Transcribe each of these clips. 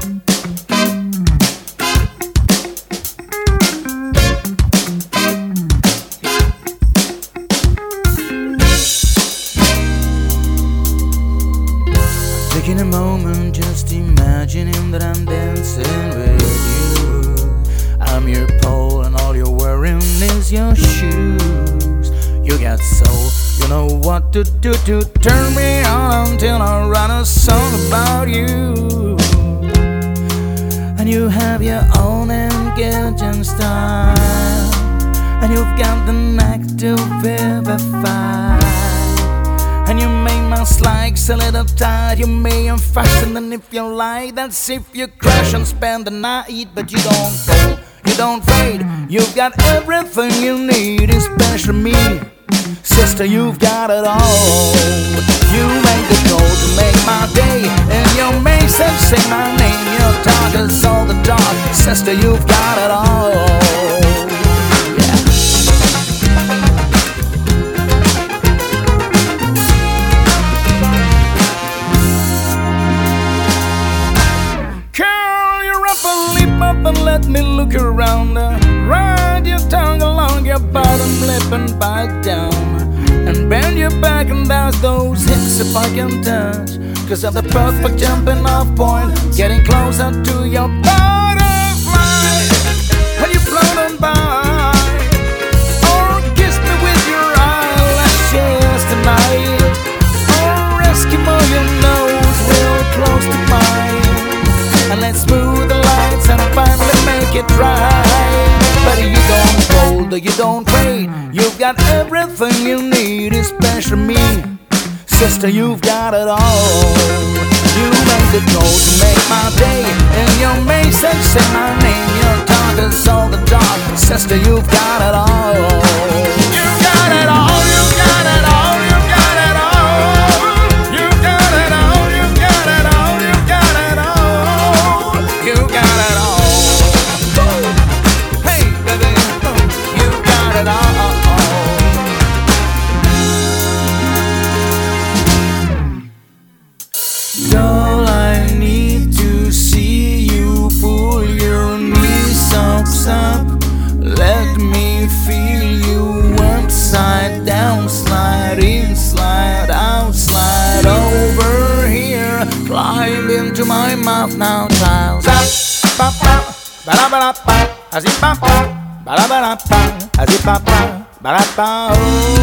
Taking a moment, just imagining that I'm dancing with you. I'm your pole and all you're wearing is your shoes. You got soul, you know what to do to turn me on until I write a song about you. And you have your own engaging style, and you've got the knack to vivify. And you make my slikes a little tight. You may and fasten, and if you like, that's if you crash and spend the night. But you don't fall, you don't fade. You've got everything you need, especially me. Sister, you've got it all. You make the gold to make my day, and your message say my name. Your talk is all the talk. Sister, you've got it all. And let me look around. Ride your tongue along your bottom lip and bite down, and bend your back and bounce those hips if I can touch. Cause I'm the perfect jumping off point, getting closer to your butterfly. When you float on by, or kiss me with your eyelashes tonight, or Eskimo your nose real close to mine, and let's smooth the lights and finally make it right. But you don't fold, you don't fade. You've got everything you need, especially me. Sister, you've got it all. You make the gold to make my day, and your message say my name. Your talk is all the talk. Sister, you've got it all. You got it all, you got it all, you got it all. You got it all, you got it all, you got it all. You got it all. Hey, baby, you got it all. All I need to see you pull your knee socks up. Let me feel you upside down, slide in, slide out, slide over here. Climb into my mouth now, child. Ba ba ba ba ba ba, as it ba ba ba ba ba ba, as it ba ba ba ba.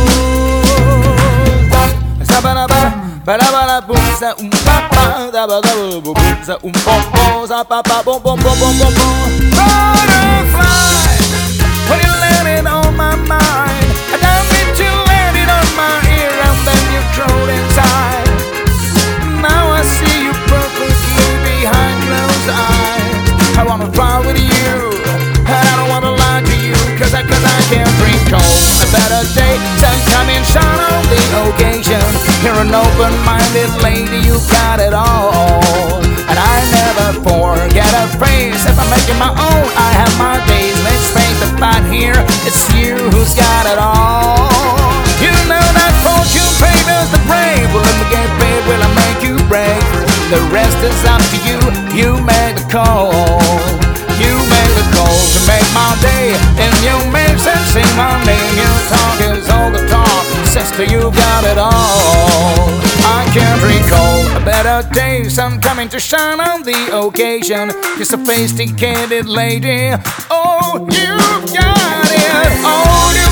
Sa ba ba. Ba boom sa pa pa da ba da boom sa po sa pa pa boom boom boom boom boom boom. Butterfly, when you land it on my mind, I don't need to land it on my ear, and then you throw it inside. Now I see you perfectly behind closed eyes. I wanna fly with you, and I don't wanna lie to you, cause I can't drink cold. A better day, sun coming, shine on the occasion. You're an open-minded lady, you got it all. And I never forget a phrase. If I'm making my own, I have my days. Let's face the fact here, it's you who's got it all. You know that fortune favors the brave. Well, let me get paid, will I make you brave? The rest is up to you, you make the call. You make the call to make my day, and you make sense in my name. Your talk is all the talk. Sister, you got it all. I can't recall a better day. Sun coming to shine on the occasion. You're sophisticated lady. Oh, you got it. Oh, you